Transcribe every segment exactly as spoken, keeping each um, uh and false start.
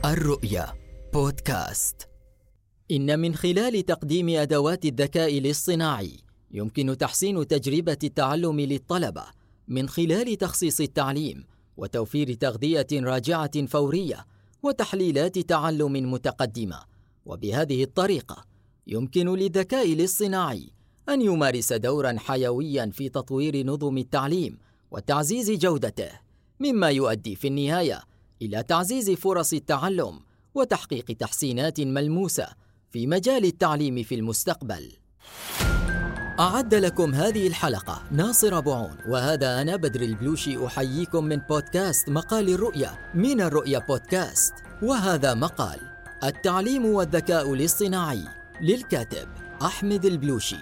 الرؤيا بودكاست. إن من خلال تقديم أدوات الذكاء الاصطناعي يمكن تحسين تجربة التعلم للطلبة من خلال تخصيص التعليم وتوفير تغذية راجعة فورية وتحليلات تعلم متقدمة. وبهذه الطريقة يمكن للذكاء الاصطناعي أن يمارس دورا حيويا في تطوير نظم التعليم وتعزيز جودته، مما يؤدي في النهاية إلى تعزيز فرص التعلم وتحقيق تحسينات ملموسة في مجال التعليم في المستقبل. أعد لكم هذه الحلقة ناصر أبو عون، وهذا أنا بدر البلوشي أحييكم من بودكاست مقال الرؤيا من الرؤيا بودكاست. وهذا مقال التعليم والذكاء الاصطناعي للكاتب أحمد البلوشي.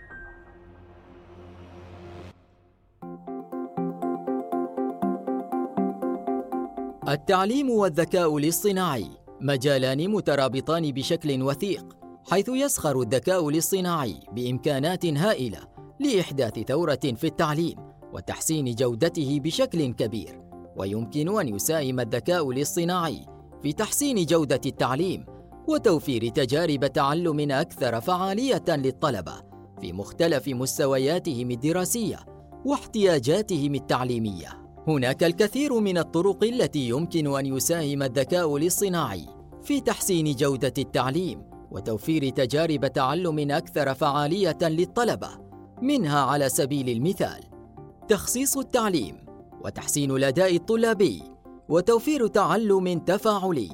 التعليم والذكاء الاصطناعي مجالان مترابطان بشكل وثيق، حيث يسخر الذكاء الاصطناعي بإمكانات هائلة لإحداث ثورة في التعليم وتحسين جودته بشكل كبير. ويمكن أن يساهم الذكاء الاصطناعي في تحسين جودة التعليم وتوفير تجارب تعلم أكثر فعالية للطلبة في مختلف مستوياتهم الدراسية واحتياجاتهم التعليمية. هناك الكثير من الطرق التي يمكن أن يساهم الذكاء الاصطناعي في تحسين جودة التعليم وتوفير تجارب تعلم أكثر فعالية للطلبة، منها على سبيل المثال تخصيص التعليم وتحسين الأداء الطلابي وتوفير تعلم تفاعلي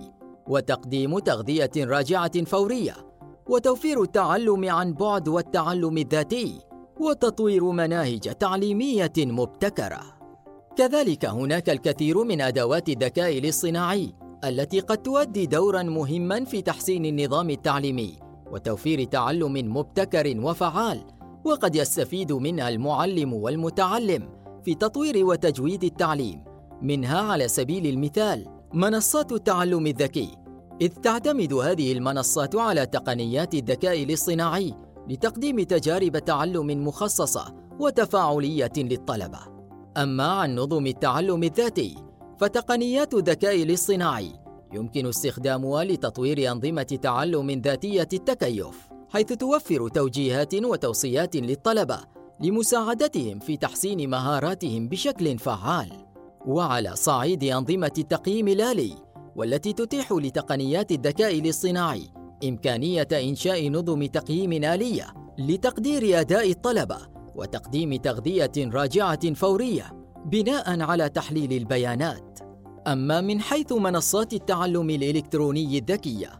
وتقديم تغذية راجعة فورية وتوفير التعلم عن بعد والتعلم الذاتي وتطوير مناهج تعليمية مبتكرة. كذلك هناك الكثير من أدوات الذكاء الاصطناعي التي قد تؤدي دورا مهما في تحسين النظام التعليمي وتوفير تعلم مبتكر وفعال، وقد يستفيد منها المعلم والمتعلم في تطوير وتجويد التعليم. منها على سبيل المثال منصات التعلم الذكي، إذ تعتمد هذه المنصات على تقنيات الذكاء الاصطناعي لتقديم تجارب تعلم مخصصة وتفاعلية للطلبة. أما عن نظم التعلم الذاتي، فتقنيات الذكاء الاصطناعي يمكن استخدامها لتطوير أنظمة تعلم ذاتية التكيف، حيث توفر توجيهات وتوصيات للطلبة لمساعدتهم في تحسين مهاراتهم بشكل فعال. وعلى صعيد أنظمة التقييم الآلي، والتي تتيح لتقنيات الذكاء الاصطناعي إمكانية إنشاء نظم تقييم آلية لتقدير أداء الطلبة وتقديم تغذية راجعة فورية بناء على تحليل البيانات. أما من حيث منصات التعلم الإلكتروني الذكية،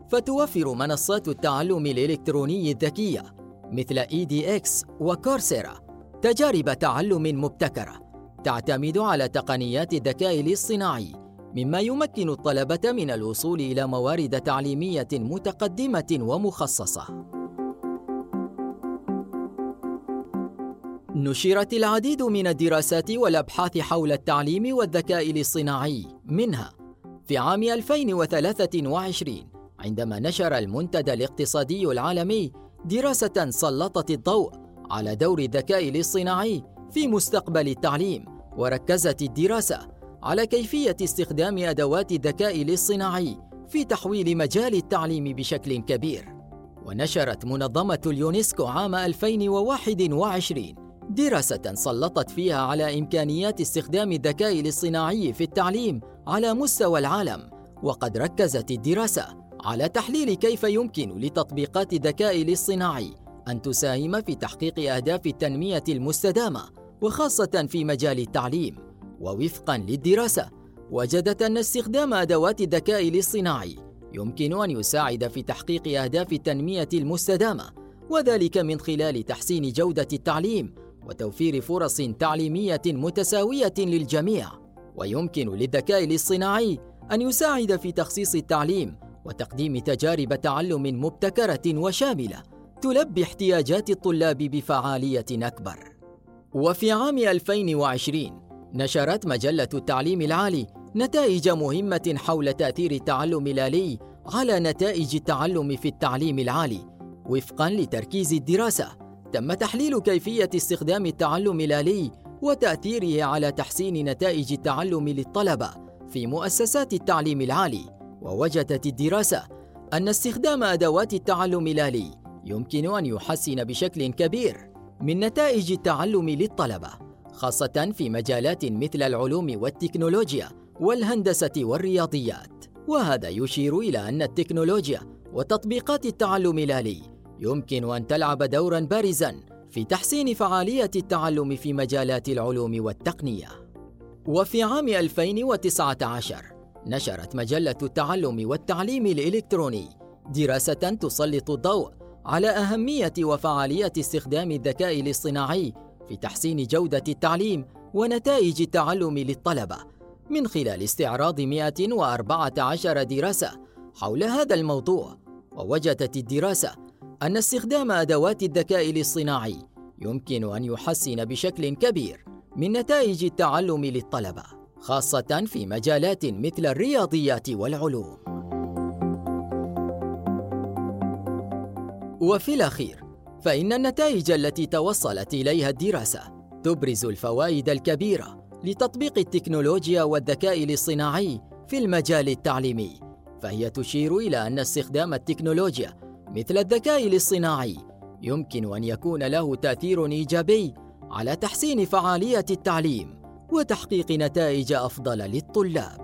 فتوفر منصات التعلم الإلكتروني الذكية مثل إي دي إكس وكورسيرا تجارب تعلم مبتكرة تعتمد على تقنيات الذكاء الاصطناعي، مما يمكن الطلبة من الوصول إلى موارد تعليمية متقدمة ومخصصة. نشرت العديد من الدراسات والأبحاث حول التعليم والذكاء الاصطناعي، منها في عام ألفين وثلاثة وعشرين عندما نشر المنتدى الاقتصادي العالمي دراسة سلطت الضوء على دور الذكاء الاصطناعي في مستقبل التعليم، وركزت الدراسة على كيفية استخدام أدوات الذكاء الاصطناعي في تحويل مجال التعليم بشكل كبير. ونشرت منظمة اليونسكو عام ألفين وواحد وعشرين دراسة سلطت فيها على إمكانيات استخدام الذكاء الاصطناعي في التعليم على مستوى العالم، وقد ركزت الدراسة على تحليل كيف يمكن لتطبيقات الذكاء الاصطناعي أن تساهم في تحقيق أهداف التنمية المستدامة، وخاصة في مجال التعليم. ووفقاً للدراسة، وجدت أن استخدام أدوات الذكاء الاصطناعي يمكن أن يساعد في تحقيق أهداف التنمية المستدامة، وذلك من خلال تحسين جودة التعليم وتوفير فرص تعليمية متساوية للجميع. ويمكن للذكاء الاصطناعي أن يساعد في تخصيص التعليم وتقديم تجارب تعلم مبتكرة وشاملة تلبي احتياجات الطلاب بفعالية أكبر. وفي عام ألفين وعشرين نشرت مجلة التعليم العالي نتائج مهمة حول تأثير التعلم الآلي على نتائج التعلم في التعليم العالي. وفقاً لتركيز الدراسة، تم تحليل كيفية استخدام التعلم الآلي وتأثيره على تحسين نتائج التعلم للطلبة في مؤسسات التعليم العالي، ووجدت الدراسة أن استخدام أدوات التعلم الآلي يمكن أن يحسن بشكل كبير من نتائج التعلم للطلبة، خاصة في مجالات مثل العلوم والتكنولوجيا والهندسة والرياضيات. وهذا يشير إلى أن التكنولوجيا وتطبيقات التعلم الآلي يمكن أن تلعب دوراً بارزاً في تحسين فعالية التعلم في مجالات العلوم والتقنية. وفي عام ألفين وتسعة عشر نشرت مجلة التعلم والتعليم الإلكتروني دراسة تسلط الضوء على أهمية وفعالية استخدام الذكاء الاصطناعي في تحسين جودة التعليم ونتائج التعلم للطلبة، من خلال استعراض مئة وأربعة عشر دراسة حول هذا الموضوع. ووجدت الدراسة أن استخدام أدوات الذكاء الاصطناعي يمكن أن يحسن بشكل كبير من نتائج التعلم للطلبة، خاصة في مجالات مثل الرياضيات والعلوم. وفي الأخير، فإن النتائج التي توصلت إليها الدراسة تبرز الفوائد الكبيرة لتطبيق التكنولوجيا والذكاء الاصطناعي في المجال التعليمي، فهي تشير إلى أن استخدام التكنولوجيا مثل الذكاء الاصطناعي يمكن أن يكون له تأثير إيجابي على تحسين فعالية التعليم وتحقيق نتائج أفضل للطلاب.